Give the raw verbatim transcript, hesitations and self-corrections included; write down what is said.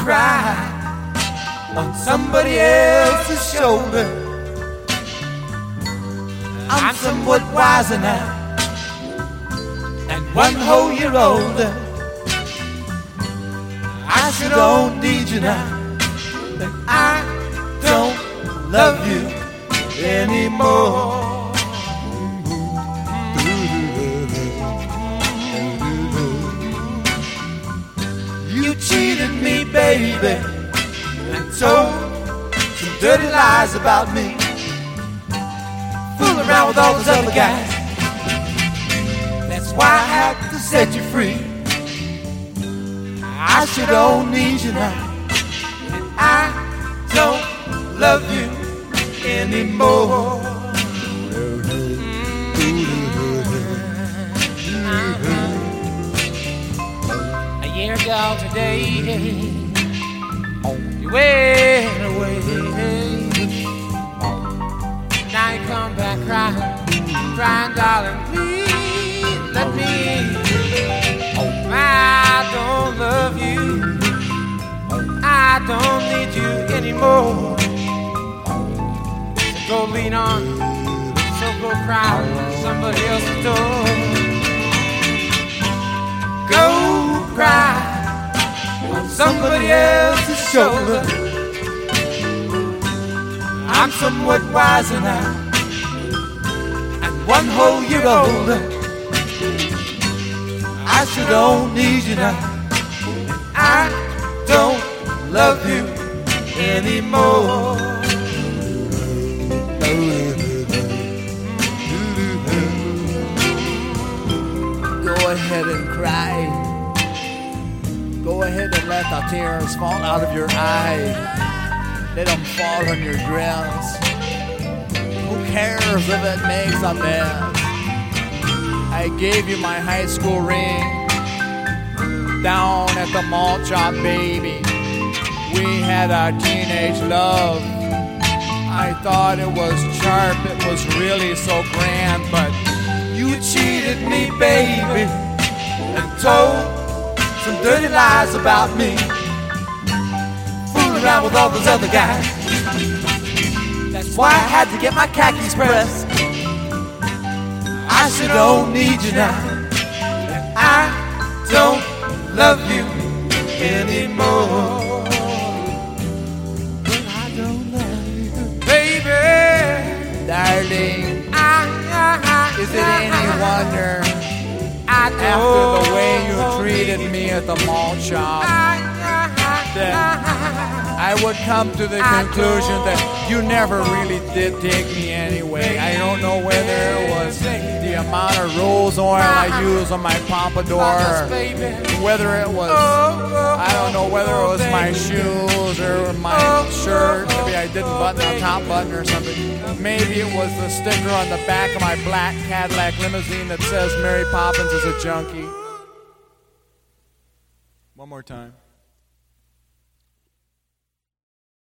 cry on somebody else's shoulder. I'm somewhat wiser now, and one whole year older. I sure don't need you now, but I don't love you anymore. You cheated me, baby, and told some dirty lies about me. Fool around with all those other guys. That's why I had to set you free. I sure don't need you now, and I don't love you anymore. A year ago today, you went away. Now you come back crying, crying, darling, please let me. I don't love you, I don't need you anymore. So go lean on, so go cry on somebody else's door. Go cry on somebody else's shoulder. I'm somewhat wiser now, and one whole year older. I sure don't need you now, I don't love you anymore. Go ahead and cry. Go ahead and let the tears fall out of your eyes. Let them fall on your dress. Who cares if it makes a mess? I gave you my high school ring down at the malt shop, baby. We had our teenage love. I thought it was sharp, it was really so grand, but you cheated me, baby, and told some dirty lies about me. Fooling around with all those other guys. That's why I had to get my khakis pressed. I sure don't need you now, and I don't love you anymore. But I don't love you, baby, darling. I, I, I, is it any wonder I after the way you treated me at the malt shop that I would come to the conclusion that you never really did take me anyway. I don't know whether it was the amount of rose oil I used on my pompadour, or whether it was, I don't know whether it was my shoes or my shirt. Maybe I didn't button the top button or something. Maybe it was the sticker on the back of my black Cadillac limousine that says Mary Poppins is a junkie. One more time.